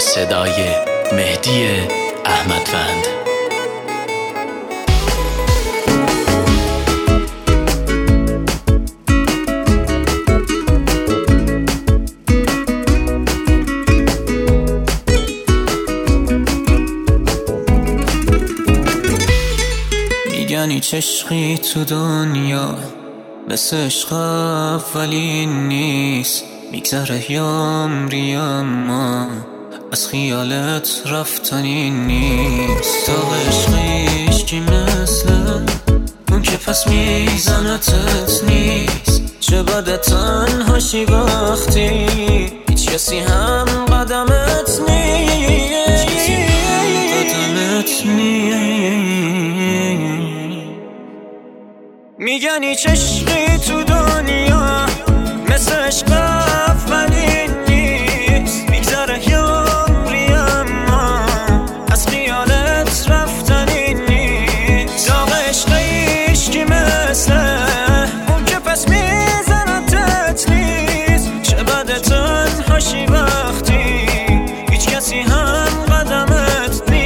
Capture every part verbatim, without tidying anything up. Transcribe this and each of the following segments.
صدای مهدی احمدوند. میگن هیچ عشقی تو دنیا مثل عشق اولین نیست، میگذره یه عمری اما از خیالت رفتنی نیست. تا عشقیش کی مثل اون که پس میزنتت نیست. چه بده تنهاشی وقتی هیچ کسی هم قدمت نیست، قدمت نیست. میگن هیچ عشقی تو دنیا مثل عشق اولین نیست، میگذره یه عمری اما از خیالت رفتنی نیست. داغ عشقیش کی مثل اون که پس میزنتت نیست. چه بده تنهاشی وقتی هیچ کسی هم قدمت نیست.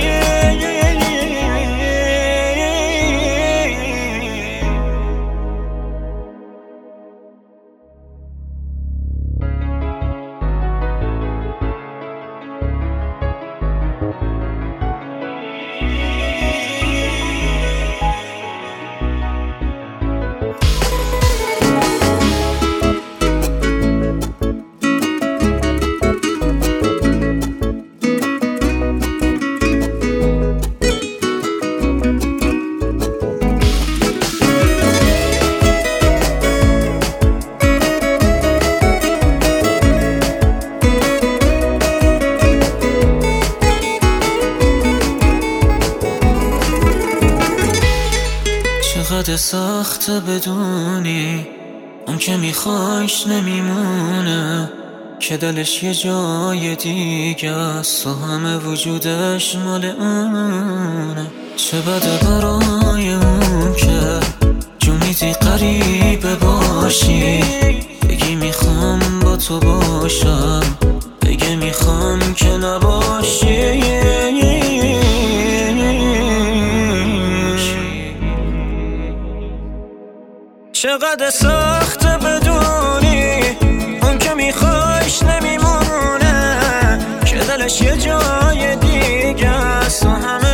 چقدر سخته بدونی اون که میخوایش نمیمونه، که دلش یه جای دیگه است و همه وجودش مال اونه. چه بده برای اون که جو میدی قریبه باشی، بگی میخوام با تو باشم، بگی میخوام که نباشی. چقدر سخته بدونی اون که میخوایش نمیمونه، که دلش یه جای دیگه است و همه